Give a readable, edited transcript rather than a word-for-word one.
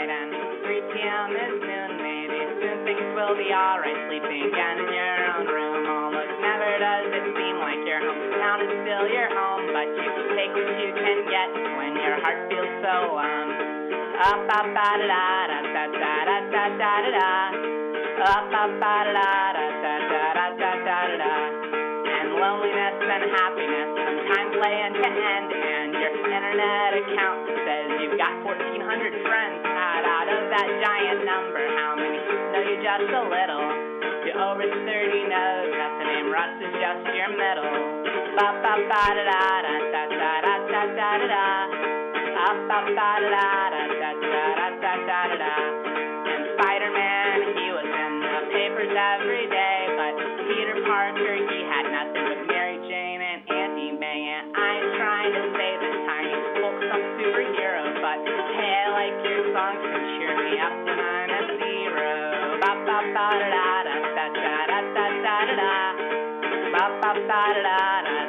midnight and 3 p.m. is noon. Maybe soon things will be alright. Sleeping again in your own room. Almost never does it seem like your hometown is still your home, but you take what you can get when your heart feels so alone. Up, up, da da da da da da da da da da. Up, up, da da da da da da da da da. And loneliness and happiness sometimes lay end to end, and your internet account says you've got 1,400 friends. Add out of that giant number, how many know you just a little? To over 30 knows that the name Russ is just your middle. Ba ba ba da da da da da da da da da. Up ba ba da da da da da da da da. And Spider-Man, he was in the papers every day, but Peter Parker, he had nothing but Mary Jane and Auntie May. And I ain't trying to say this time he's some superhero, but hey, I like your songs and cheer me up when I'm at zero. Ba ba ba da da da da da da da da da. Ba ba ba da da da.